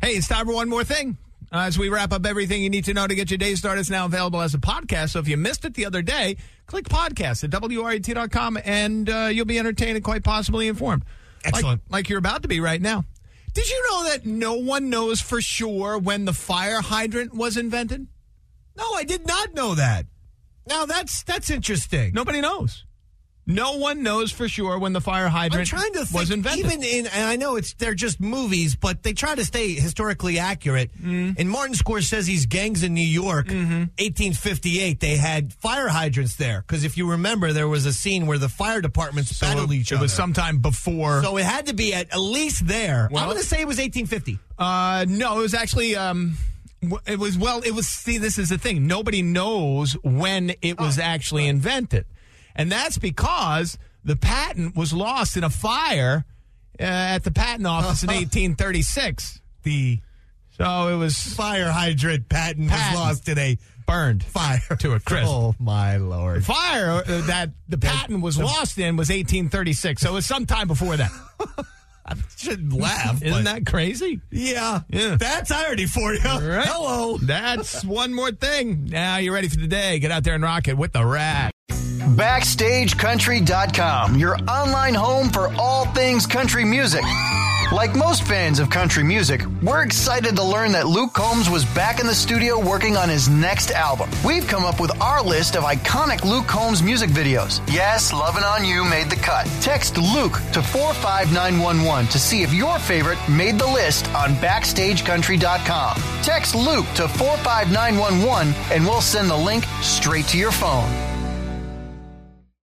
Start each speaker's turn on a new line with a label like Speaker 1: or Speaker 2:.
Speaker 1: Hey, it's time for one more thing. As we wrap up everything you need to know to get your day started, it's now available as a podcast. So if you missed it the other day, click podcast at WRET.com and you'll be entertained and quite possibly informed.
Speaker 2: Excellent.
Speaker 1: Like you're about to be right now. Did you know that no one knows for sure when the fire hydrant was invented?
Speaker 2: No, I did not know that. Now, that's interesting.
Speaker 1: Nobody knows. No one knows for sure when the fire hydrant was invented.
Speaker 2: And I know they're just movies, but they try to stay historically accurate. In Martin Scorsese's Gangs in New York, 1858, they had fire hydrants there. Because if you remember, there was a scene where the fire departments battled each other.
Speaker 1: It was sometime before.
Speaker 2: So it had to be at least there.
Speaker 1: Well,
Speaker 2: I'm going to say it was 1850.
Speaker 1: No, it was actually... see, this is the thing. Nobody knows when it was actually invented. And that's because the patent was lost in a fire at the patent office in 1836. So it was...
Speaker 2: Fire hydrant patent was lost in a
Speaker 1: burned
Speaker 2: fire
Speaker 1: to a crisp.
Speaker 2: Oh, my Lord.
Speaker 1: The fire that the patent was lost in was 1836. So it was sometime before that.
Speaker 2: I shouldn't laugh.
Speaker 1: Isn't that crazy?
Speaker 2: Yeah. That's irony for you.
Speaker 1: Right.
Speaker 2: Hello.
Speaker 1: That's one more thing. Now you're ready for the day. Get out there and rock it with the Rat.
Speaker 3: BackstageCountry.com, your online home for all things country music. Like most fans of country music, we're excited to learn that Luke Combs was back in the studio working on his next album. We've come up with our list of iconic Luke Combs music videos. Yes, Lovin' On You made the cut. Text Luke to 45911 to see if your favorite made the list on BackstageCountry.com. Text Luke to 45911 and we'll send the link straight to your phone.